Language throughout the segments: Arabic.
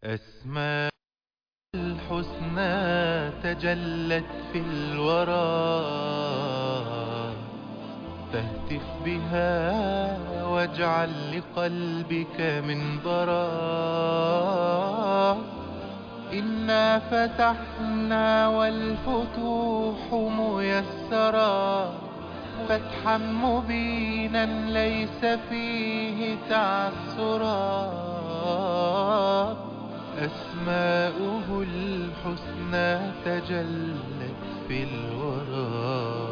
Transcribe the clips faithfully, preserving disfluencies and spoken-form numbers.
أسماء الحسنى تجلت في الورى، فاهتف بها واجعل لقلبك منبرا. إنا فتحنا والفتوح ميسرا، فتحا مبينا ليس فيه تعسرا. أسماؤه الحسنى تجلت في الورى.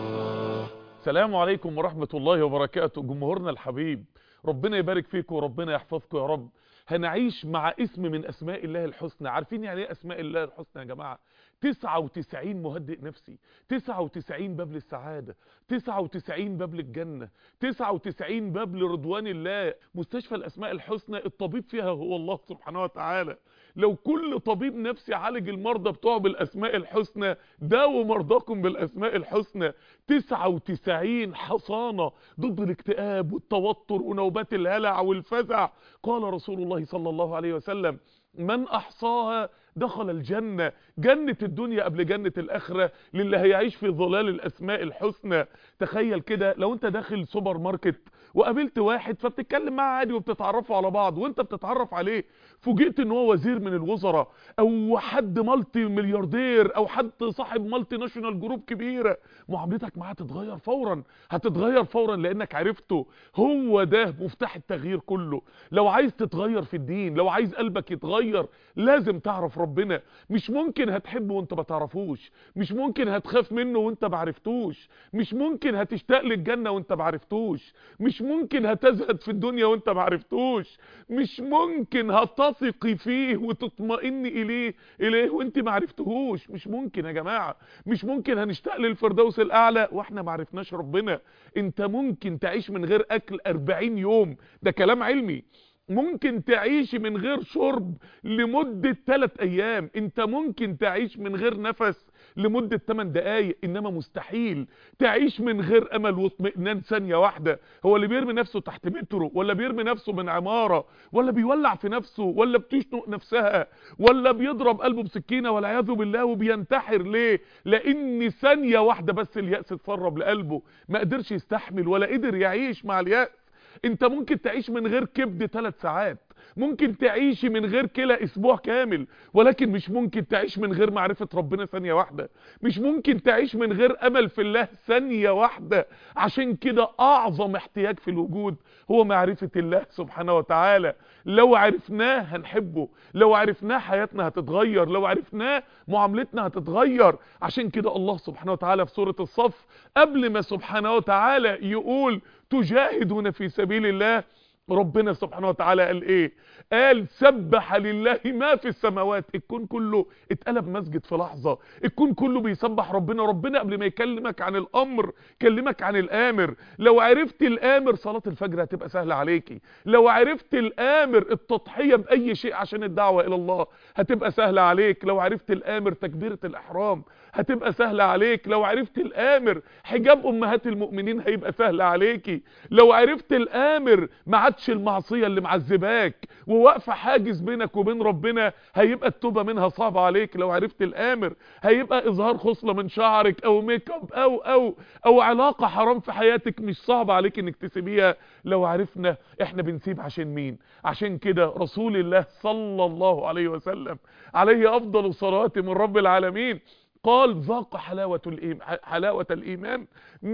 السلام عليكم ورحمة الله وبركاته. جمهورنا الحبيب، ربنا يبارك فيكم وربنا يحفظكم يا رب. هنعيش مع اسم من اسماء الله الحسنى. عارفين يعني ايه اسماء الله الحسنى يا جماعة؟ تسعة وتسعين مهدئ نفسي، تسعة وتسعين باب للسعادة، تسعة وتسعين باب للجنة، تسعة وتسعين باب لرضوان الله. مستشفى الاسماء الحسنى الطبيب فيها هو الله سبحانه وتعالى. لو كل طبيب نفسي عالج المرضى بتوعه بالاسماء الحسنى، داووا مرضاكم بالاسماء الحسنى. تسعة وتسعين حصانة ضد الاكتئاب والتوتر ونوبات الهلع والفزع. قال رسول الله صلى الله عليه وسلم: من احصاها دخل الجنة. جنة الدنيا قبل جنة الاخرة للي هيعيش في ظلال الاسماء الحسنى. تخيل كده لو انت داخل سوبر ماركت وقابلت واحد فبتتكلم معاه عادي وبتتعرفوا على بعض، وانت بتتعرف عليه فوجئت ان هو وزير من الوزراء او حد مالتي ملياردير او حد صاحب مالتي ناشونال جروب كبيرة، معاملتك معاه تتغير فورا، هتتغير فورا لانك عرفته. هو ده مفتاح التغيير كله. لو عايز تتغير في الدين، لو عايز قلبك يتغير، لازم تعرف ربنا. مش ممكن هتحبه وانت ما تعرفوش، مش ممكن هتخاف منه وانت ما عرفتوش، مش ممكن هتشتاق للجنة وانت ما عرفتوش، مش ممكن هتزهد في الدنيا وانت ما عرفتوش، مش ممكن هتثقي فيه وتطمئني اليه اليه وانت ما عرفتهوش. مش ممكن يا جماعة، مش ممكن هنشتاق للفردوس الاعلى واحنا ما عرفناش ربنا. انت ممكن تعيش من غير اكل اربعين يوم، ده كلام علمي. ممكن تعيش من غير شرب لمدة ثلاث ايام، انت ممكن تعيش من غير نفس لمدة ثمان دقايق، انما مستحيل تعيش من غير امل واطمئنان ثانية واحدة. هو اللي بيرمي نفسه تحت مترو، ولا بيرمي نفسه من عمارة، ولا بيولع في نفسه، ولا بتشنق نفسها، ولا بيضرب قلبه بسكينة والعياذ بالله وبينتحر. ليه؟ لان ثانية واحدة بس اليأس اتسرب لقلبه، ما قدرش يستحمل ولا قدر يعيش مع اليأس. انت ممكن تعيش من غير كبد ثلاث ساعات، ممكن تعيش من غير كلى اسبوع كامل، ولكن مش ممكن تعيش من غير معرفة ربنا ثانية واحدة، مش ممكن تعيش من غير امل في الله ثانية واحدة. عشان كده اعظم احتياج في الوجود هو معرفة الله سبحانه وتعالى. لو عرفناه هنحبه، لو عرفناه حياتنا هتتغير، لو عرفناه معاملتنا هتتغير. عشان كده الله سبحانه وتعالى في سورة الصف قبل ما سبحانه وتعالى يقول تجاهدون في سبيل الله، ربنا سبحانه وتعالى قال ايه؟ قال سبح لله ما في السماوات. الكون كله اتقلب مسجد في لحظة، الكون كله بيسبح ربنا. ربنا قبل ما يكلمك عن الامر كلمك عن الامر. لو عرفت الامر صلاة الفجر هتبقى سهلة عليكي، لو عرفت الامر التضحية باي شيء عشان الدعوة الى الله هتبقى سهلة عليك، لو عرفت الامر تكبيرة الاحرام هتبقى سهلة عليك، لو عرفت الامر حجاب امهات المؤمنين هيبقى سهل عليكي، لو عرفت الامر ما عادش المعصية اللي معذباك وواقفة حاجز بينك وبين ربنا هيبقى التوبة منها صعبة عليك، لو عرفت الامر هيبقى اظهار خصلة من شعرك او ميك اب او او او علاقة حرام في حياتك مش صعبة عليك انك تسيبيها. لو عرفنا احنا بنسيب عشان مين؟ عشان كده رسول الله صلى الله عليه وسلم عليه افضل الصلوات من رب العالمين قال ذاق حلاوة الإيمان, حلاوة الإيمان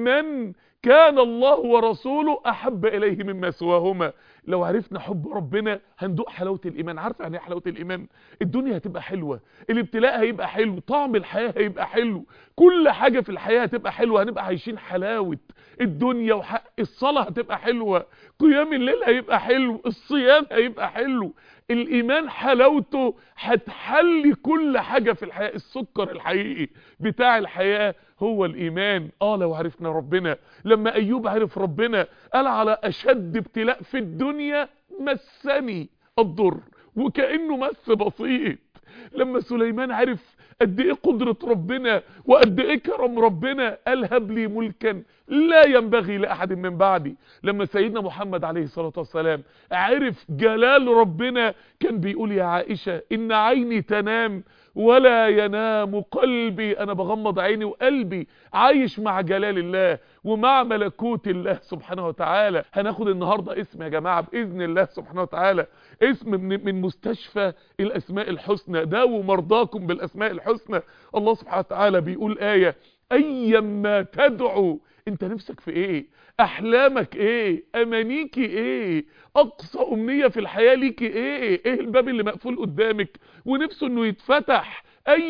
من كان الله ورسوله أحب إليه مما سواهما. لو عرفنا حب ربنا هندوق حلاوة الإيمان. عارف يعني ايه حلاوة الإيمان؟ الدنيا هتبقى حلوة، الابتلاء هيبقى حلو، طعم الحياة هيبقى حلو، كل حاجة في الحياة هتبقى حلوة، هنبقى عايشين حلاوة الدنيا. وحق الصلاة هتبقى حلوة، قيام الليل هيبقى حلو، الصيام هيبقى حلو. الإيمان حلاوته هتحلي كل حاجة في الحياة. السكر الحقيقي بتاع الحياة هو الإيمان. آه لو عرفنا ربنا، لما أيوب عرف ربنا قال على أشد ابتلاء في الدنيا مسني الضر، وكأنه مس بسيط. لما سليمان عرف قد ايه قدرة ربنا وقد ايه كرم ربنا قال هب لي ملكا لا ينبغي لأحد من بعدي. لما سيدنا محمد عليه الصلاة والسلام عرف جلال ربنا كان بيقول يا عائشة إن عيني تنام ولا ينام قلبي، أنا بغمض عيني وقلبي عايش مع جلال الله ومع ملكوت الله سبحانه وتعالى. هناخد النهاردة اسم يا جماعة بإذن الله سبحانه وتعالى، اسم من, من مستشفى الأسماء الحسنى. داووا مرضاكم بالأسماء الحسنى. الله سبحانه وتعالى بيقول آية أيما تدعو، انت نفسك في ايه؟ احلامك ايه؟ امانيكي ايه؟ اقصى امنية في الحياة ليكي ايه؟ ايه الباب اللي مقفول قدامك ونفسه انه يتفتح؟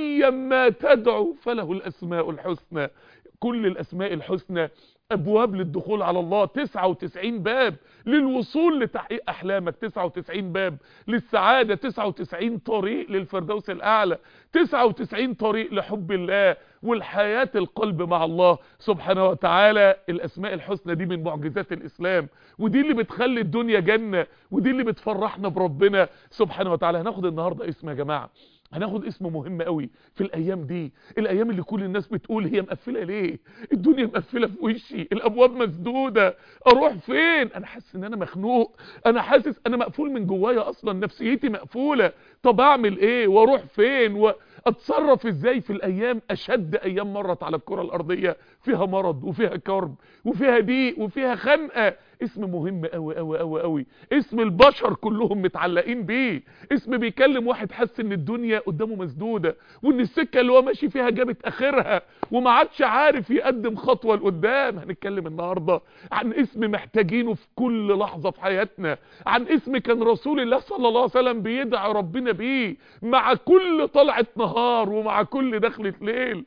ايما تدعو فله الاسماء الحسنى. كل الاسماء الحسنى ابواب للدخول على الله، تسعة وتسعين باب للوصول لتحقيق احلامك، تسعة وتسعين باب للسعادة، تسعة وتسعين طريق للفردوس الاعلى، تسعة وتسعين طريق لحب الله والحياة القلب مع الله سبحانه وتعالى. الاسماء الحسنى دي من معجزات الاسلام، ودي اللي بتخلي الدنيا جنة، ودي اللي بتفرحنا بربنا سبحانه وتعالى. هناخد النهاردة اسم يا جماعة، هناخد اسم مهم قوي في الايام دي، الايام اللي كل الناس بتقول هي مقفله ليه؟ الدنيا مقفله في وشي، الابواب مسدوده، اروح فين؟ انا حاسس ان انا مخنوق، انا حاسس انا مقفول من جوايا، اصلا نفسيتي مقفوله. طب اعمل ايه واروح فين واتصرف ازاي في الايام؟ اشد ايام مرت على الكره الارضيه، فيها مرض وفيها كرب وفيها ضيق وفيها خنقه. اسم مهم قوي قوي قوي قوي، اسم البشر كلهم متعلقين بيه، اسم بيكلم واحد حس ان الدنيا قدامه مسدوده وان السكه اللي هو ماشي فيها جابت اخرها وما عادش عارف يقدم خطوه لقدام. هنتكلم النهارده عن اسم محتاجينه في كل لحظه في حياتنا، عن اسم كان رسول الله صلى الله عليه وسلم بيدعي ربنا بيه مع كل طلعه نهار ومع كل دخله ليل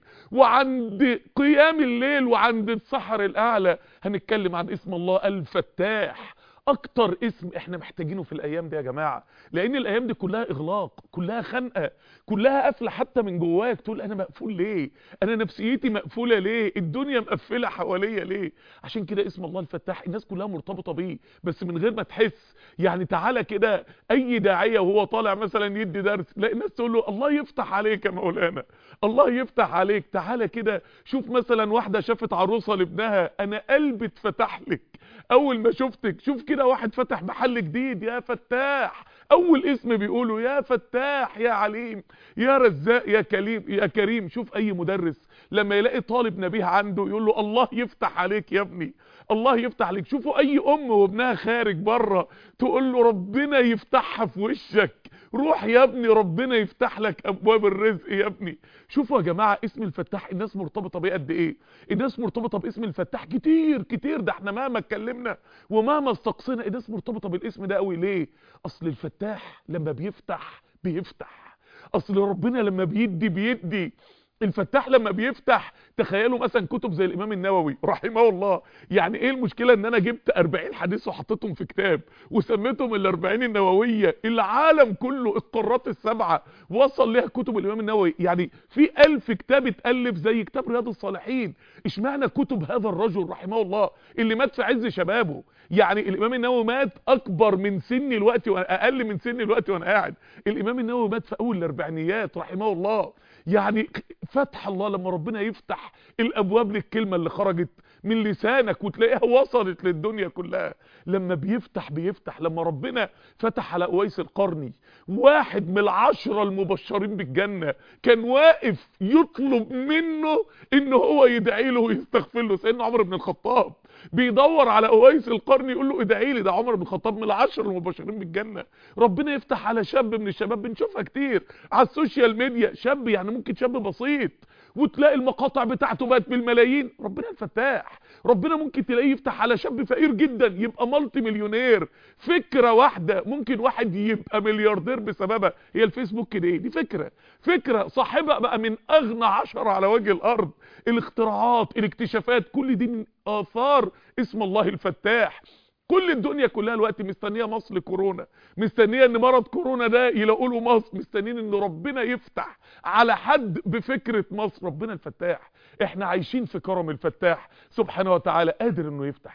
وعند قيام الليل وعند السحر الاعلى. هنتكلم عن اسم الله الفتاح، اكتر اسم احنا محتاجينه في الايام دي يا جماعة، لان الايام دي كلها اغلاق، كلها خنقة، كلها قافلة حتى من جواك، تقول انا مقفول ليه؟ انا نفسيتي مقفولة ليه؟ الدنيا مقفلة حواليا ليه؟ عشان كده اسم الله الفتاح الناس كلها مرتبطة بيه بس من غير ما تحس. يعني تعالى كده اي داعية وهو طالع مثلا يدي درس، لا الناس تقول له الله يفتح عليك يا مولانا، الله يفتح عليك. تعالى كده شوف مثلا واحدة شافت عروسة لابنها، انا قلبي اتفتح لك اول ما شفتك. شوف كده واحد فتح محل جديد، يا فتاح، اول اسم بيقوله يا فتاح، يا عليم، يا رزاق، يا كريم، يا كريم. شوف اي مدرس لما يلاقي طالب نبيه عنده يقول له الله يفتح عليك يا ابني، الله يفتح عليك. شوفوا اي ام وابنها خارج بره تقول له ربنا يفتحها في وشك، روح يا ابني ربنا يفتح لك ابواب الرزق يا ابني. شوفوا يا جماعة اسم الفتاح الناس مرتبطة بيه قد ايه، الناس مرتبطة باسم الفتاح كتير كتير، ده احنا مهما اتكلمنا ومهما استقصينا الناس مرتبطة بالاسم ده قوي. ليه؟ اصل الفتاح لما بيفتح بيفتح، اصل ربنا لما بيدي بيدي. الفتاح لما بيفتح، تخيلوا مثلا كتب زي الامام النووي رحمه الله، يعني ايه المشكلة ان انا جبت اربعين حديث وحطيتهم في كتاب وسميتهم الاربعين النووية؟ العالم كله القارات السبعة وصل لها كتب الامام النووي، يعني في الف كتاب اتألف زي كتاب رياض الصالحين. اشمعنى كتب هذا الرجل رحمه الله اللي مات في عز شبابه؟ يعني الامام النووي مات اكبر من سني الوقت واقل من سني الوقت وانا قاعد، الامام النووي مات في اول الاربعينيات رحمه الله. يعني فتح الله لما ربنا يفتح الابواب للكلمة اللي خرجت من لسانك وتلاقيها وصلت للدنيا كلها. لما بيفتح بيفتح. لما ربنا فتح على اويس القرني، واحد من العشرة المبشرين بالجنة، كان واقف يطلب منه ان هو يدعي له ويستغفر له. سيدنا عمر بن الخطاب بيدور على اويس القرني يقول له ادعي لي، ده عمر بن الخطاب من العشر المبشرين بالجنة. ربنا يفتح على شاب من الشباب، بنشوفها كتير على السوشيال ميديا، شاب يعني ممكن شاب بسيط وتلاقي المقاطع بتاعته بقت بالملايين. ربنا الفتاح. ربنا ممكن تلاقيه يفتح على شاب فقير جدا يبقى مالتي مليونير. فكرة واحدة ممكن واحد يبقى ملياردير بسببها. هي الفيسبوك دي دي فكرة فكرة صاحبها بقى من اغنى عشرة على وجه الارض. الاختراعات، الاكتشافات، كل دي من اثار اسم الله الفتاح. كل الدنيا كلها الوقت مستنيه مصر كورونا، مستنيه ان مرض كورونا ده يلاقوا له مصر، مستنيين ان ربنا يفتح على حد بفكره مصر. ربنا الفتاح، احنا عايشين في كرم الفتاح سبحانه وتعالى، قادر انه يفتح.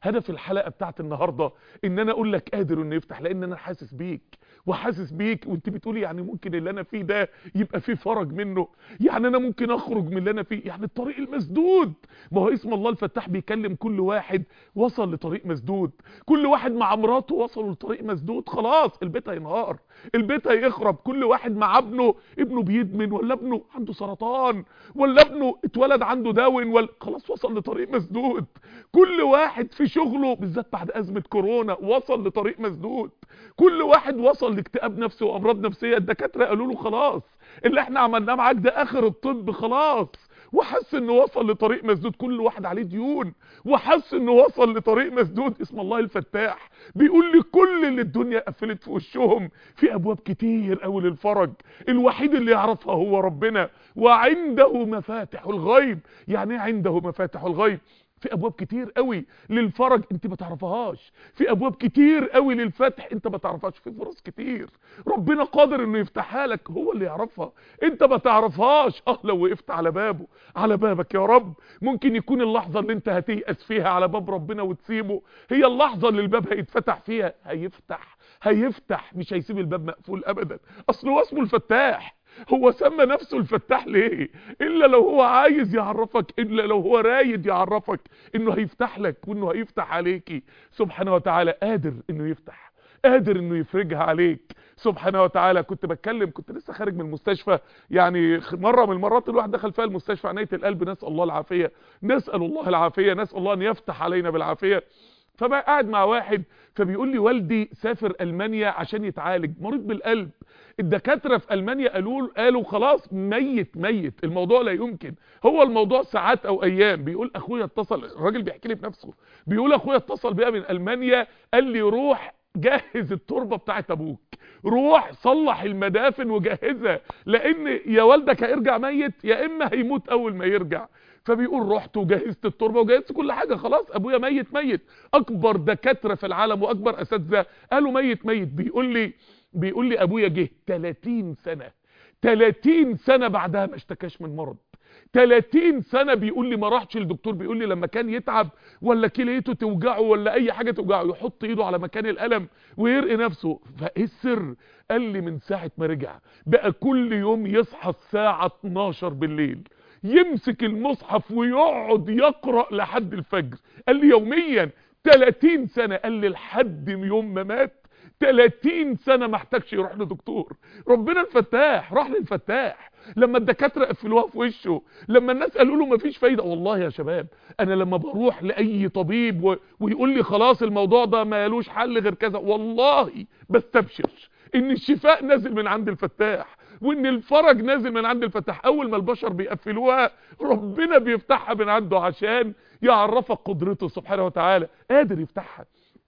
هدف الحلقة بتاعت النهاردة ان انا اقول لك قادر انه يفتح، لان انا حاسس بيك وحاسس بيك، وانت بتقولي يعني ممكن اللي انا فيه ده يبقى فيه فرج منه، يعني انا ممكن اخرج من اللي انا فيه، يعني الطريق المسدود. ما هو اسم الله الفتاح بيكلم كل واحد وصل لطريق مسدود، كل واحد مع مراته وصلوا لطريق مسدود، خلاص البيت هينهار، البيت هيخرب، كل واحد مع ابنه، ابنه بيدمن، ولا ابنه عنده سرطان، ولا ابنه اتولد عنده داون، ولا خلاص وصل لطريق مسدود، كل واحد في شغله بالذات بعد ازمة كورونا وصل لطريق مسدود، كل واحد وصل لاكتئاب نفسي وامراض نفسية، الدكاترة قالوا له خلاص اللي احنا عملناه معاك ده اخر الطب خلاص، وحس انه وصل لطريق مسدود، كل واحد عليه ديون وحس انه وصل لطريق مسدود. اسم الله الفتاح بيقول لي كل اللي الدنيا قفلت في وشهم في ابواب كتير قوي للفرج، الوحيد اللي يعرفها هو ربنا، وعنده مفاتح الغيب. يعني ايه عنده مفاتح الغيب؟ في ابواب كتير قوي للفرج انت ما تعرفهاش، في ابواب كتير قوي للفتح انت ما تعرفهاش، في فرص كتير ربنا قادر انه يفتحها لك، هو اللي يعرفها انت ما تعرفهاش. اه لو وقفت على بابه، على بابك يا رب، ممكن يكون اللحظة اللي انت هتيأس فيها على باب ربنا وتسيبه هي اللحظة اللي الباب هيتفتح فيها. هيفتح هيفتح مش هيسيب الباب مقفول ابدا، اصل هو اسمه الفتاح. هو سمى نفسه الفتاح ليه؟ الا لو هو عايز يعرفك، الا لو هو رايد يعرفك انه هيفتح لك وانه هيفتح عليكي سبحانه وتعالى. قادر انه يفتح، قادر انه يفرجها عليك سبحانه وتعالى. كنت بتكلم، كنت لسه خارج من المستشفى، يعني مره من المرات الواحد دخل فيها المستشفى عنايه القلب، نسال الله العافيه، نسال الله العافيه، نسال الله ان يفتح علينا بالعافيه. فبقى قاعد مع واحد فبيقول لي والدي سافر المانيا عشان يتعالج، مريض بالقلب، الدكاتره في المانيا قالوا قالوا خلاص ميت ميت، الموضوع لا يمكن، هو الموضوع ساعات او ايام. بيقول اخويا اتصل، الراجل بيحكي لي بنفسه، بيقول اخويا اتصل بيا من المانيا قال لي روح جهز التربه بتاعت ابوك، روح صلح المدافن وجهزها، لان يا والدك هيرجع ميت يا اما هيموت اول ما يرجع. فبيقول رحت وجهزت التربه وجهزت كل حاجه، خلاص ابويا ميت ميت، اكبر دكاتره في العالم واكبر اساتذه قالوا ميت ميت. بيقول لي بيقول لي ابويا جه تلاتين سنه، تلاتين سنه بعدها ما اشتكاش من مرض، تلاتين سنه بيقول لي ما راحش للدكتور، بيقول لي لما كان يتعب ولا كليته توجعه ولا اي حاجه توجعه يحط ايده على مكان الالم ويرقي نفسه. فايه السر؟ قال لي من ساعه ما رجع بقى كل يوم يصحى الساعه اتناشر بالليل يمسك المصحف ويقعد يقرأ لحد الفجر. قال لي يوميا تلاتين سنة، قال لي لحد يوم ما مات تلاتين سنة ما احتاجش يروح لدكتور. ربنا الفتاح راح للفتاح لما الدكاترة قفلوها في وشه، لما الناس قالوا له مفيش فايدة. والله يا شباب انا لما بروح لاي طبيب و... ويقول لي خلاص الموضوع ده ما يلوش حل غير كذا، والله بستبشر ان الشفاء نازل من عند الفتاح وان الفرج نازل من عند الفتاح. اول ما البشر بيقفلوها ربنا بيفتحها من عنده عشان يعرفك قدرته سبحانه وتعالى. قادر يفتحها،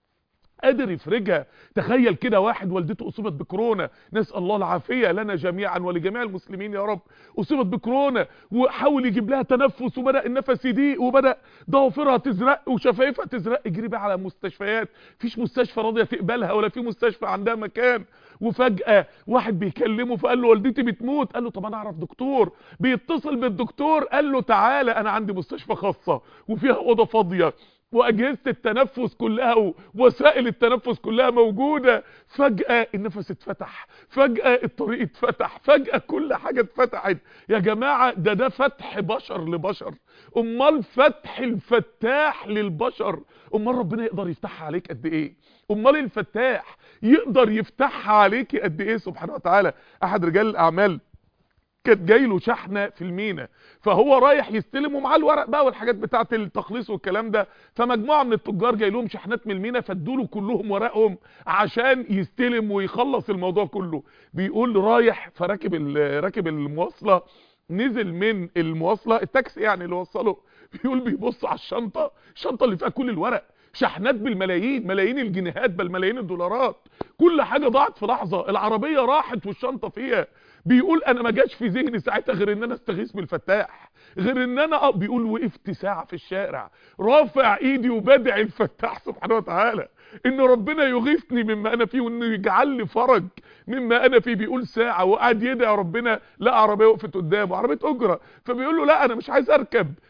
قادر يفرجها. تخيل كده واحد والدته اصيبت بكورونا، نسال الله العافيه لنا جميعا ولجميع المسلمين يا رب، اصيبت بكورونا وحاول يجيب لها تنفس وبدا النفس يضيق وبدا ضوافرها تزرق وشفايفها تزرق، يجري بقى على مستشفيات، مفيش مستشفى راضيه تقبلها ولا في مستشفى عندها مكان. وفجاه واحد بيكلمه فقال له والدتي بتموت، قال له طب انا اعرف دكتور، بيتصل بالدكتور قال له تعالى انا عندي مستشفى خاصه وفيها اوضه فاضيه واجهزه التنفس كلها ووسائل التنفس كلها موجوده. فجاه النفس اتفتح، فجاه الطريق اتفتح، فجاه كل حاجه اتفتحت. يا جماعه ده ده فتح بشر لبشر، امال فتح الفتاح للبشر، امال ربنا يقدر يفتحها عليك قد ايه؟ امال الفتاح يقدر يفتحها عليك قد ايه سبحانه وتعالى؟ احد رجال الاعمال كانت جاي له شحنه في المينا، فهو رايح يستلم ومعاه الورق بقى والحاجات بتاعه التخليص والكلام ده، فمجموعه من التجار جاي لهم شحنات من المينا فادوا له كلهم ورقهم عشان يستلم ويخلص الموضوع كله. بيقول رايح فراكب راكب المواصله، نزل من المواصله التاكسي يعني اللي وصله، بيقول بيبص على الشنطه، الشنطه اللي فيها كل الورق، شحنات بالملايين، ملايين الجنيهات بل ملايين الدولارات، كل حاجه ضاعت في لحظه، العربيه راحت والشنطه فيها. بيقول انا ما جاش في ذهني ساعتها غير ان انا استغيث بالفتاح، غير ان انا اه بيقول وقفت ساعه في الشارع رافع ايدي وبدعي الفتاح سبحانه وتعالى ان ربنا يغيثني مما انا فيه وانه يجعل لي فرج مما انا فيه. بيقول ساعه وقعد يدعي ربنا، لا عربيه وقفت قدامه، عربيه اجره، فبيقول له لا انا مش عايز اركب،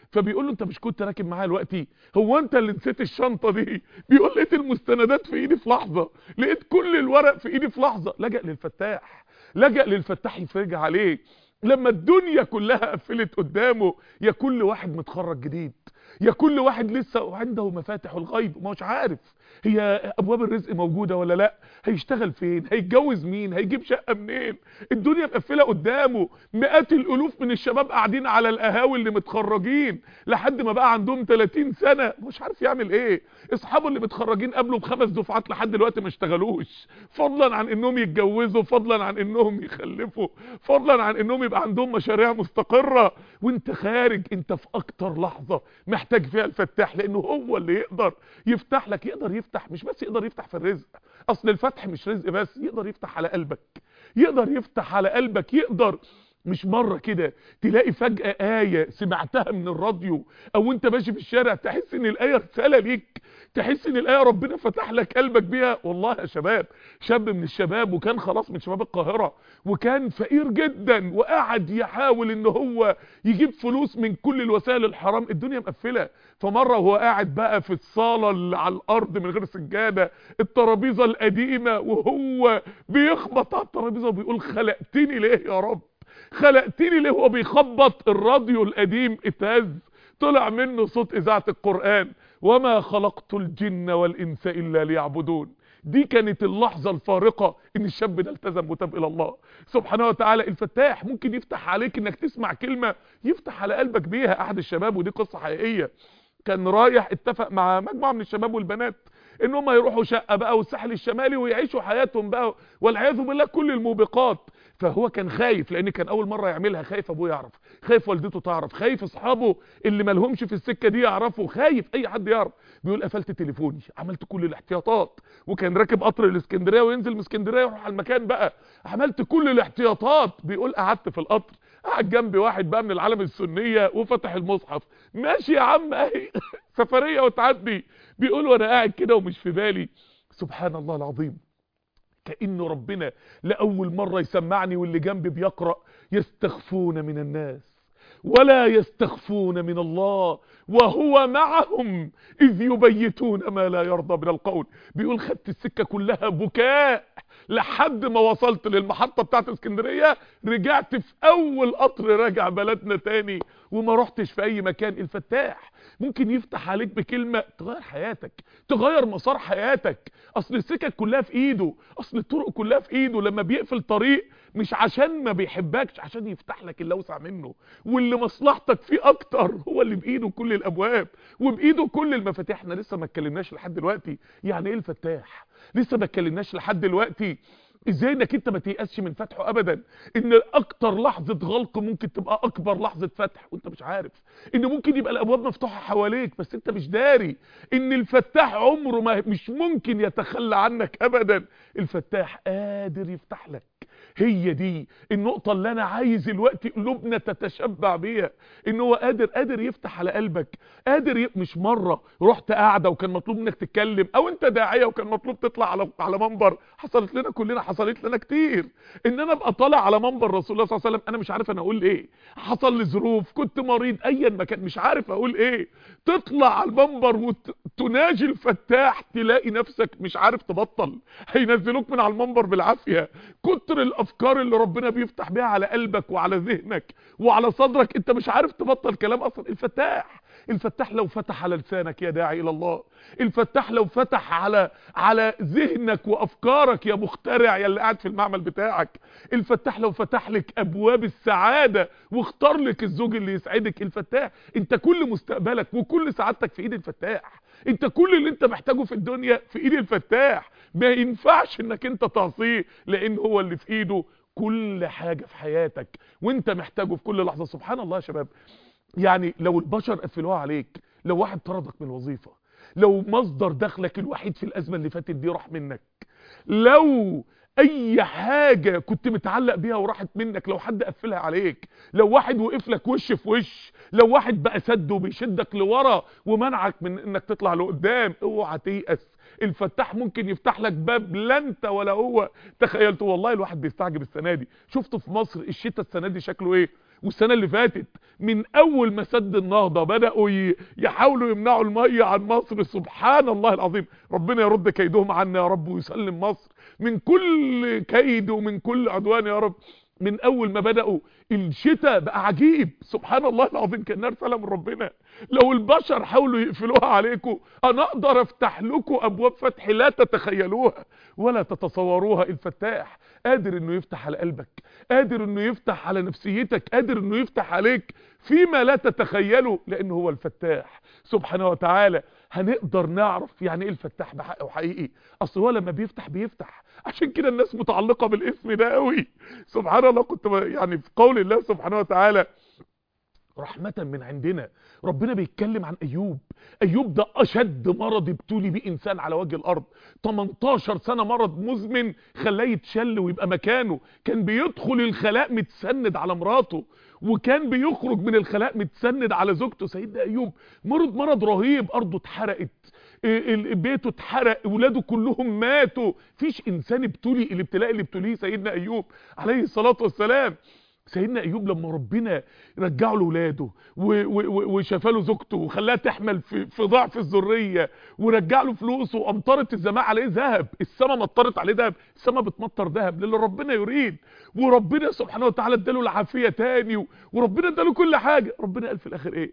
فبيقول له انت مش كنت راكب معايا دلوقتي؟ هو انت اللي نسيت الشنطه دي؟ بيقول لقيت المستندات في ايدي في لحظه، لقيت كل الورق في ايدي في لحظه. لجأ للفتاح، لجأ للفتاح يفرج عليه. لما الدنيا كلها قفلت قدامه، يا كل واحد متخرج جديد، يا كل واحد لسه عنده مفاتح الغيب مش عارف هي ابواب الرزق موجوده ولا لا، هيشتغل فين، هيتجوز مين، هيجيب شقه منين، الدنيا مقفله قدامه. مئات الالوف من الشباب قاعدين على القهاوي اللي متخرجين لحد ما بقى عندهم ثلاثين سنه مش عارف يعمل ايه. اصحابه اللي متخرجين قبله بخمس دفعات لحد دلوقتي ما اشتغلوش، فضلا عن انهم يتجوزوا، فضلا عن انهم يخلفوا، فضلا عن انهم يبقى عندهم مشاريع مستقره. وانت خارج انت في اكتر لحظه محتاج فيها الفتاح، لانه هو اللي يقدر يفتح لك. يقدر يفتح، مش بس يقدر يفتح في الرزق، اصل الفتح مش رزق بس، يقدر يفتح على قلبك، يقدر يفتح على قلبك. يقدر مش مرة كده تلاقي فجأة آية سمعتها من الراديو او انت ماشي في الشارع تحس ان الآية رسالة ليك، تحس ان الآية ربنا فتح لك قلبك بيها. والله يا شباب، شاب من الشباب وكان خلاص من شباب القاهرة وكان فقير جدا وقاعد يحاول ان هو يجيب فلوس من كل الوسائل الحرام، الدنيا مقفلة. فمرة وهو قاعد بقى في الصالة اللي على الارض من غير سجادة، الترابيزة القديمة، وهو بيخبط على الترابيزة وبيقول خلقتني ليه يا رب، خلقتني ليه. هو بيخبط الراديو القديم اتهز، طلع منه صوت اذاعة القرآن، وما خلقت الجن والانس الا ليعبدون. دي كانت اللحظة الفارقة ان الشاب ده التزم وتاب الى الله سبحانه وتعالى. الفتاح ممكن يفتح عليك انك تسمع كلمة يفتح على قلبك بيها. احد الشباب، ودي قصة حقيقية، كان رايح اتفق مع مجموعة من الشباب والبنات ان هم يروحوا شقة بقى والساحل الشمالي ويعيشوا حياتهم بقى والعياذ بالله كل الموبقات. فهو كان خايف لان كان اول مرة يعملها، خايف ابوه يعرف، خايف والدته تعرف، خايف اصحابه اللي مالهمش في السكة دي يعرفوا، خايف اي حد يعرف. بيقول قفلت تليفوني، عملت كل الاحتياطات، وكان راكب قطر الاسكندريه وينزل من اسكندريه يروح على المكان بقى، عملت كل الاحتياطات. بيقول قعدت في القطر، قعد جنبي واحد بقى من العالم السنيه وفتح المصحف، ماشي يا عم اهي سفريه وتعدي. بيقول وانا قاعد كده ومش في بالي، سبحان الله العظيم، كأنه ربنا لأول مرة يسمعني واللي جنبي بيقرأ يستخفون من الناس ولا يستخفون من الله وهو معهم إذ يبيتون ما لا يرضى من القول. بيقول خدت السكة كلها بكاء لحد ما وصلت للمحطة بتاعت اسكندرية، رجعت في أول قطر راجع بلدنا تاني وما رحتش في أي مكان. الفتاح ممكن يفتح عليك بكلمة تغير حياتك، تغير مسار حياتك. اصل السكك كلها في ايده، اصل الطرق كلها في ايده. لما بيقفل طريق مش عشان ما بيحبكش، عشان يفتح لك اللي اوسع منه واللي مصلحتك فيه اكتر. هو اللي بايده كل الابواب وبايده كل المفاتيح. احنا لسه ما اتكلمناش لحد دلوقتي يعني ايه الفتاح، لسه ما اتكلمناش لحد دلوقتي ازاي انك انت ما تيأسش من فتحه ابدا. ان اكتر لحظة غلق ممكن تبقى اكبر لحظة فتح وانت مش عارف. ان ممكن يبقى الابواب مفتوحة حواليك بس انت مش داري. ان الفتاح عمره ما مش ممكن يتخلى عنك ابدا. الفتاح قادر يفتح لك. هي دي النقطة اللي انا عايز الوقت قلوبنا تتشبع بيها، ان هو قادر قادر يفتح على قلبك، قادر ي... مش مرة رحت قاعدة وكان مطلوب منك تتكلم، او انت داعية وكان مطلوب تطلع على على منبر. حصلت لنا كلنا، حصلت لنا كتير ان انا ابقى طالع على منبر رسول الله صلى الله عليه وسلم انا مش عارف انا اقول ايه، حصل لي ظروف، كنت مريض، ايا ما كان مش عارف اقول ايه. تطلع على المنبر وتناجي الفتاح تلاقي نفسك مش عارف تبطل، هينزلوك من على المنبر بالعافية. كتر الافكار اللي ربنا بيفتح بيها على قلبك وعلى ذهنك وعلى صدرك انت مش عارف تبطل كلام اصلا. الفتاح الفتاح لو فتح على لسانك يا داعي الى الله، الفتاح لو فتح على على ذهنك وافكارك يا مخترع يا اللي قاعد في المعمل بتاعك، الفتاح لو فتح لك ابواب السعادة واختار لك الزوج اللي يسعدك. الفتاح انت كل مستقبلك وكل سعادتك في ايد الفتاح، انت كل اللي انت محتاجه في الدنيا في ايد الفتاح. ما ينفعش انك انت تعصيه لان هو اللي في ايده كل حاجة في حياتك وانت محتاجه في كل لحظة. سبحان الله يا شباب، يعني لو البشر قفلوها عليك، لو واحد طردك من الوظيفة، لو مصدر دخلك الوحيد في الازمة اللي فاتت دي راح منك، لو اي حاجة كنت متعلق بيها وراحت منك، لو حد قفلها عليك، لو واحد وقف لك وش في وش، لو واحد بقى سد وبيشدك لورا ومنعك من انك تطلع لقدام، اوعى تيأس. الفتاح ممكن يفتح لك باب لا انت ولا هو تخيلته. والله الواحد بيستعجب السنة دي، شفته في مصر الشتاء السنة دي شكله ايه، والسنة اللي فاتت من اول ما سد النهضة بدأوا يحاولوا يمنعوا المية عن مصر. سبحان الله العظيم، ربنا يرد كيدهم عنا يا رب ويسلم مصر من كل كيد ومن كل عدوان يا رب. من اول ما بدأوا الشتاء بقى عجيب، سبحان الله العظيم، كأنها رسالة من ربنا. لو البشر حاولوا يقفلوها عليكم انا اقدر افتح لكم ابواب فتح لا تتخيلوها ولا تتصوروها. الفتاح قادر انه يفتح على قلبك، قادر انه يفتح على نفسيتك، قادر انه يفتح عليك فيما لا تتخيله، لانه هو الفتاح سبحانه وتعالى. هنقدر نعرف يعني ايه الفتاح بحق وحقيقي، اصل هو لما بيفتح بيفتح، عشان كده الناس متعلقة بالاسم ده قوي. سبحان الله، كنت يعني في قول الله سبحانه وتعالى رحمة من عندنا. ربنا بيتكلم عن ايوب. ايوب ده اشد مرض ابتلي بيه انسان على وجه الارض. تمنتاشر سنة مرض مزمن خلاه يتشل ويبقى مكانه. كان بيدخل الخلاء متسند على مراته، وكان بيخرج من الخلاء متسند على زوجته. سيدنا ايوب مرض مرض رهيب، ارضه اتحرقت، بيته اتحرق، اولاده كلهم ماتوا. فيش انسان ابتلي الابتلاء اللي ابتليه سيدنا ايوب عليه الصلاة والسلام. سيدنا ايوب لما ربنا رجع له ولاده وشفى له زوجته وخلاها تحمل في, في ضعف الذريه، ورجع له فلوسه وامطرت السماء عليه ذهب. السماء مطرت عليه ذهب، السماء بتمطر ذهب للي ربنا يريد. وربنا سبحانه وتعالى اداله العافيه تاني، وربنا اداله كل حاجه. ربنا قال في الاخر ايه؟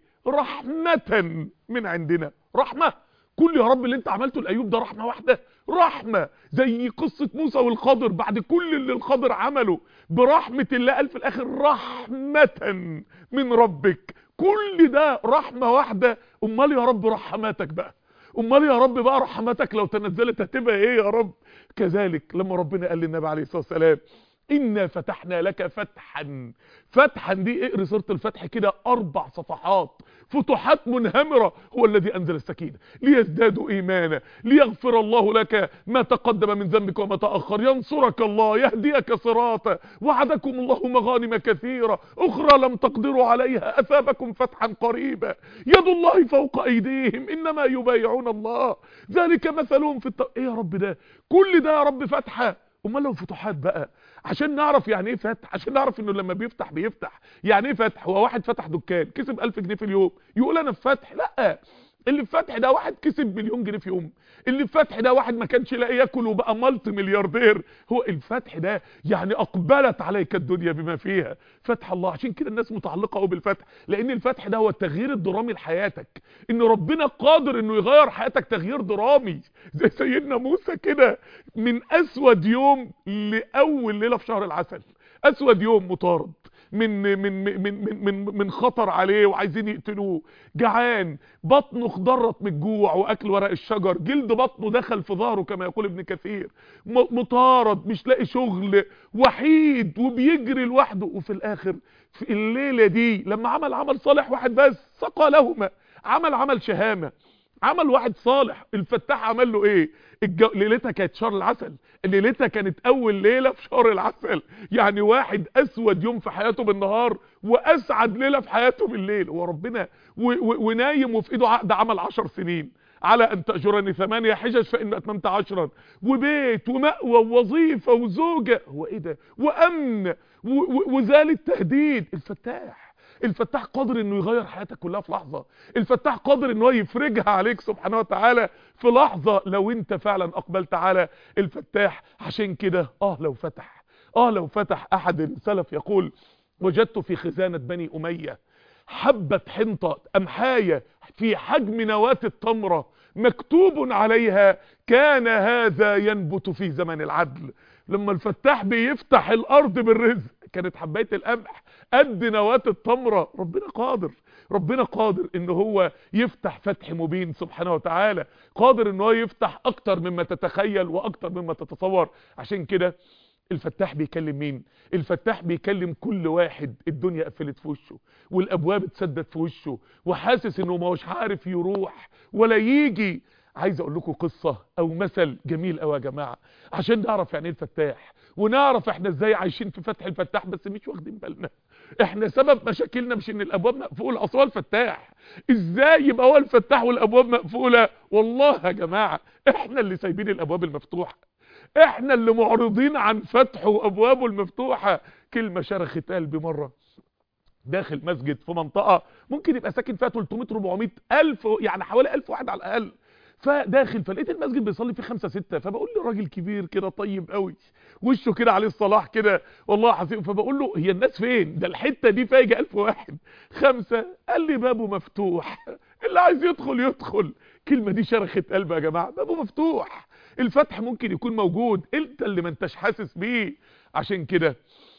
رحمه من عندنا. رحمه. كل يا رب اللي انت عملته لايوب ده رحمه واحده، رحمه زي قصه موسى والخضر. بعد كل اللي الخضر عمله برحمه الله قال في الاخر رحمه من ربك. كل ده رحمه واحده. امال يا رب رحماتك بقى، امال يا رب بقى رحماتك لو تنزلت هتبقى ايه يا رب؟ كذلك لما ربنا قال للنبي عليه الصلاه والسلام إنا فتحنا لك فتحا. فتحا دي اقري سورة الفتح كده اربع صفحات، فتوحات منهمرة. هو الذي انزل السكينة ليزدادوا ايمانا، ليغفر الله لك ما تقدم من ذنبك وما تأخر، ينصرك الله، يهديك صراطا، وعدكم الله مغانم كثيرة اخرى لم تقدروا عليها، اثابكم فتحا قريبا، يد الله فوق ايديهم انما يبايعون الله ذلك مثلهم في الط... ايه يا رب ده؟ كل ده يا رب فتحة. امال لو فتوحات بقى، عشان نعرف يعني ايه فتح، عشان نعرف انه لما بيفتح بيفتح. يعني ايه فتح؟ هو واحد فتح دكان كسب ألف جنيه في اليوم يقول انا في فتح؟ لا، اللي في فتح ده واحد كسب مليون جنيه في يوم. اللي في فتح ده واحد ما كانش لاقي ياكل وبقى مالتي ملياردير. هو الفتح ده يعني اقبلت عليك الدنيا بما فيها. فتح الله. عشان كده الناس متعلقه قوي بالفتح، لان الفتح ده هو التغيير الدرامي لحياتك. ان ربنا قادر انه يغير حياتك تغيير درامي زي سيدنا موسى كده، من اسود يوم لاول ليله في شهر العسل. اسود يوم مطارد من من من من من من خطر عليه وعايزين يقتلوه، جعان، بطنه اخضرت من الجوع واكل ورق الشجر، جلد بطنه دخل في ظهره كما يقول ابن كثير، مطارد، مش لاقي شغل، وحيد وبيجري لوحده. وفي الاخر في الليله دي لما عمل عمل صالح واحد بس سقى لهما، عمل عمل شهامه، عمل واحد صالح. الفتاح عمل له ايه؟ الجو... ليلتها كانت شهر العسل، ليلتها كانت اول ليله في شهر العسل. يعني واحد اسود يوم في حياته بالنهار واسعد ليله في حياته بالليل. هو ربنا و... و... ونايم وفي ايده عقد عمل عشر سنين على ان تأجرني ثمانية حجج فإن اتممت عشرا، وبيت ومأوى ووظيفه وزوجه. هو ايه ده؟ وامن و... و... وزال التهديد. الفتاح الفتاح قادر انه يغير حياتك كلها في لحظة. الفتاح قادر انه يفرجها عليك سبحانه وتعالى في لحظة لو انت فعلا اقبلت على الفتاح. عشان كده اه لو فتح اه لو فتح احد السلف يقول وجدت في خزانة بني امية حبة حنطة امحاية في حجم نواة التمرة مكتوب عليها كان هذا ينبت في زمن العدل. لما الفتاح بيفتح الارض بالرزق كانت حبايه القمح قد نواه التمره. ربنا قادر، ربنا قادر ان هو يفتح فتح مبين سبحانه وتعالى، قادر ان هو يفتح اكتر مما تتخيل واكتر مما تتصور. عشان كده الفتاح بيكلم مين؟ الفتاح بيكلم كل واحد الدنيا قفلت في وشه والابواب اتسدت في وشه وحاسس انه ما هوش عارف يروح ولا يجي. عايز اقول لكم قصة او مثل جميل قوي يا جماعة عشان نعرف يعني ايه الفتاح، ونعرف احنا ازاي عايشين في فتح الفتاح بس مش واخدين بالنا. احنا سبب مشاكلنا مش ان الابواب مقفولة، اصلا الفتاح ازاي يبقى هو الفتاح والابواب مقفولة؟ والله يا جماعة احنا اللي سايبين الابواب المفتوحة، احنا اللي معرضين عن فتحه وابوابه المفتوحة. كلمة شرخت قلبي مرة داخل مسجد في منطقة ممكن يبقى ساكن فيها ثلاثمائة أربعمائة ألف، يعني حوالي ألف واحد على الأقل. فداخل فلقيت المسجد بيصلي فيه خمسة ستة، فبقول له راجل كبير كده طيب قوي، وشه كده عليه الصلاح كده والله حسيب، فبقول له هي الناس فين؟ ده الحتة دي فايجة ألف واحد. خمسة. قال لي بابه مفتوح، اللي عايز يدخل يدخل. كلمة دي شرخت قلبي يا جماعة، بابه مفتوح. الفتح ممكن يكون موجود، انت اللي ما انتش حاسس بيه. عشان كده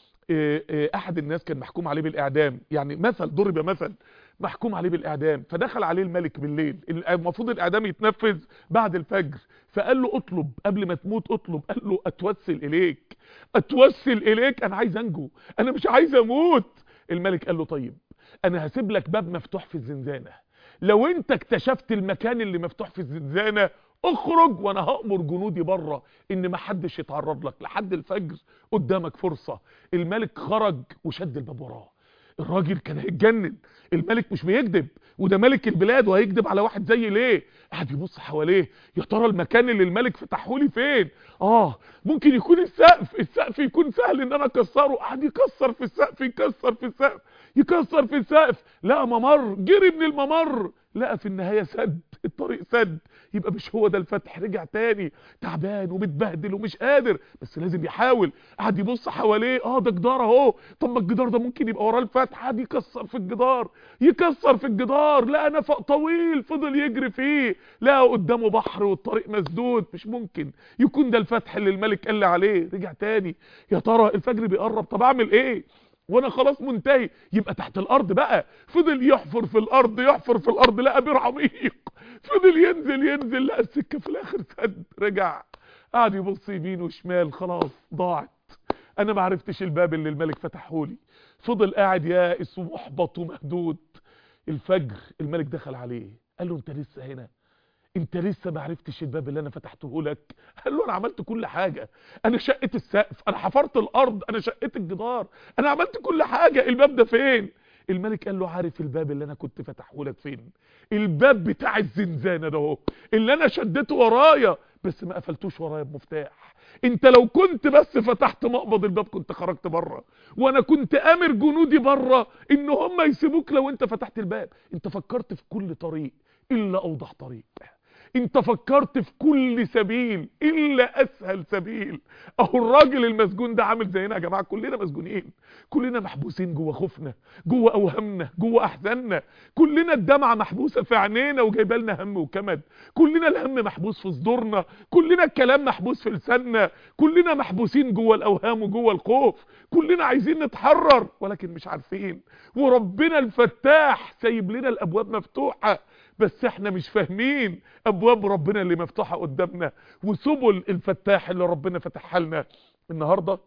احد الناس كان محكوم عليه بالاعدام، يعني مثل ضرب مثل، محكوم عليه بالاعدام، فدخل عليه الملك بالليل، المفروض الاعدام يتنفذ بعد الفجر، فقال له اطلب قبل ما تموت اطلب. قال له اتوسل اليك، اتوسل اليك، انا عايز انجو، انا مش عايز اموت. الملك قال له طيب انا هسيب لك باب مفتوح في الزنزانة، لو انت اكتشفت المكان اللي مفتوح في الزنزانة اخرج، وانا هأمر جنودي بره ان ما حدش يتعرض لك لحد الفجر، قدامك فرصة. الملك خرج وشد الباب وراه. الراجل كان هيتجنن، الملك مش بيكذب، وده ملك البلاد وهيكذب على واحد زي ليه؟ قاعد يبص حواليه، يا ترى المكان اللي الملك فتحه لي فين؟ اه ممكن يكون السقف، السقف يكون سهل ان انا اكسره. قاعد يكسر في السقف، يكسر في السقف، يكسر في السقف، لقى ممر، جري من الممر، لقى في النهاية سد، الطريق سد، يبقى مش هو ده الفتح. رجع تاني تعبان ومتبهدل ومش قادر، بس لازم يحاول. قعد يبص حواليه، اه ده جدار اهو، طب ما الجدار ده ممكن يبقى وراه الفتح. قعد يكسر في الجدار، يكسر في الجدار، لقى نفق طويل فضل يجري فيه، لقى قدامه بحر والطريق مسدود، مش ممكن يكون ده الفتح اللي الملك قال لي عليه. رجع تاني، يا ترى الفجر بيقرب، طب اعمل ايه وانا خلاص منتهي؟ يبقى تحت الارض بقى. فضل يحفر في الارض، يحفر في الارض، لقى بير عميق، فضل ينزل ينزل، لقى السكه في الاخر سد. رجع قعد يبص يمين وشمال، خلاص ضاعت، انا ما عرفتش الباب اللي الملك فتحه لي. فضل قاعد يائس ومحبط ومهدود. الفجر الملك دخل عليه، قال له انت لسه هنا؟ انت لسه ما عرفتش الباب اللي انا فتحته لك؟ قال له انا عملت كل حاجة، انا شقت السقف، انا حفرت الارض، انا شقت الجدار، انا عملت كل حاجة، الباب ده فين؟ الملك قال له عارف الباب اللي انا كنت فتحه لك فين؟ الباب بتاع الزنزانة ده اهو، اللي انا شدته ورايا بس ما قفلتوش ورايا بمفتاح. انت لو كنت بس فتحت مقبض الباب كنت خرجت بره، وانا كنت امر جنودي بره ان هم يسيبوك لو انت فتحت الباب. انت فكرت في كل طريق الا اوضح طريق، انت فكرت في كل سبيل الا اسهل سبيل. اهو الراجل المسجون ده عامل زينا يا جماعه، كلنا مسجونين، كلنا محبوسين جوه خوفنا، جوه اوهامنا، جوه احزاننا، كلنا الدمعه محبوسه في عينينا وجايبه لنا هم وكمد، كلنا الهم محبوس في صدورنا، كلنا الكلام محبوس في لساننا، كلنا محبوسين جوه الاوهام وجوه الخوف، كلنا عايزين نتحرر ولكن مش عارفين. وربنا الفتاح سايب لنا الابواب مفتوحه، بس احنا مش فاهمين ابواب ربنا اللي مفتوحه قدامنا وسبل الفتاح اللي ربنا فتحها لنا. النهارده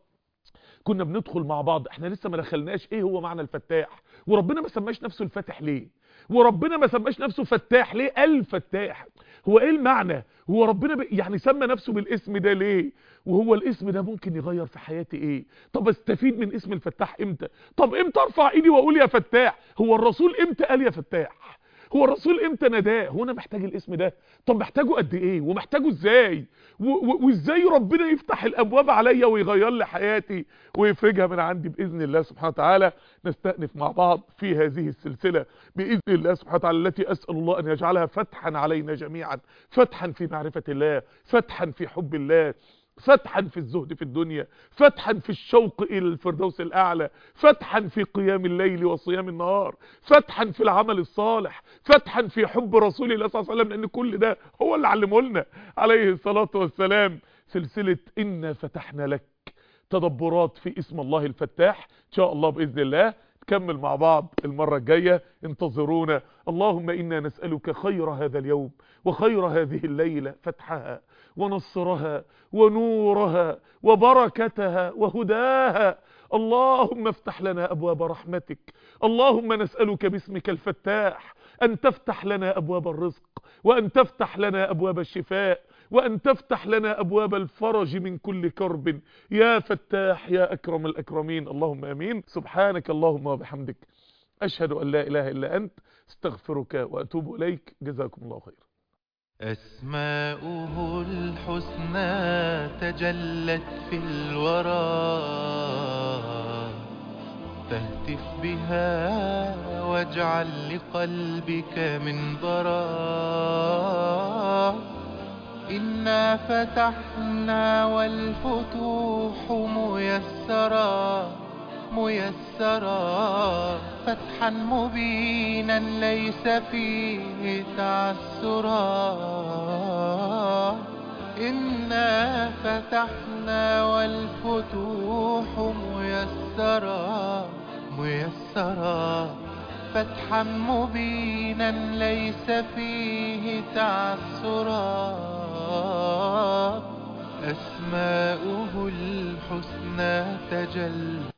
كنا بندخل مع بعض، احنا لسه ما دخلناش ايه هو معنى الفتاح، وربنا ما سماش نفسه الفاتح ليه، وربنا ما سماش نفسه فتاح ليه، الفتاح هو ايه المعنى؟ هو ربنا ب... يعني سمى نفسه بالاسم ده ليه؟ وهو الاسم ده ممكن يغير في حياتي ايه؟ طب استفيد من اسم الفتاح امتى؟ طب امتى ارفع ايدي واقول يا فتاح؟ هو الرسول امتى قال يا فتاح؟ هو الرسول امتى نداه؟ هو انا محتاج الاسم ده؟ طب محتاجه قد ايه ومحتاجه ازاي؟ وازاي ربنا يفتح الابواب عليا ويغير لي حياتي ويفرجها من عندي باذن الله سبحانه وتعالى. نستأنف مع بعض في هذه السلسله باذن الله سبحانه وتعالى، التي اسال الله ان يجعلها فتحا علينا جميعا، فتحا في معرفه الله، فتحا في حب الله، فتحا في الزهد في الدنيا، فتحا في الشوق الى الفردوس الاعلى، فتحا في قيام الليل وصيام النهار، فتحا في العمل الصالح، فتحا في حب رسول الله صلى الله عليه وسلم، لان كل ده هو اللي علمه لنا عليه الصلاة والسلام. سلسلة إنا فتحنا لك، تدبرات في اسم الله الفتاح، ان شاء الله باذن الله نكمل مع بعض المرة الجاية، انتظرونا. اللهم إنا نسألك خير هذا اليوم وخير هذه الليلة، فتحها ونصرها ونورها وبركتها وهداها. اللهم افتح لنا أبواب رحمتك، اللهم نسألك باسمك الفتاح أن تفتح لنا أبواب الرزق، وأن تفتح لنا أبواب الشفاء، وأن تفتح لنا أبواب الفرج من كل كرب يا فتاح يا أكرم الأكرمين. اللهم أمين. سبحانك اللهم وبحمدك، أشهد أن لا إله إلا أنت، استغفرك وأتوب إليك. جزاكم الله خير. أسماؤه الحسنى تجلت في الورى، فاهتف بها واجعل لقلبك منبرا. إنا فتحنا والفتوح ميسرا ميسرا فتحا مبينا ليس فيه تعسرا. إنا فتحنا والفتوح ميسرا ميسرا فتحا مبينا ليس فيه تعسرا. أسماؤه الحسنى تجلت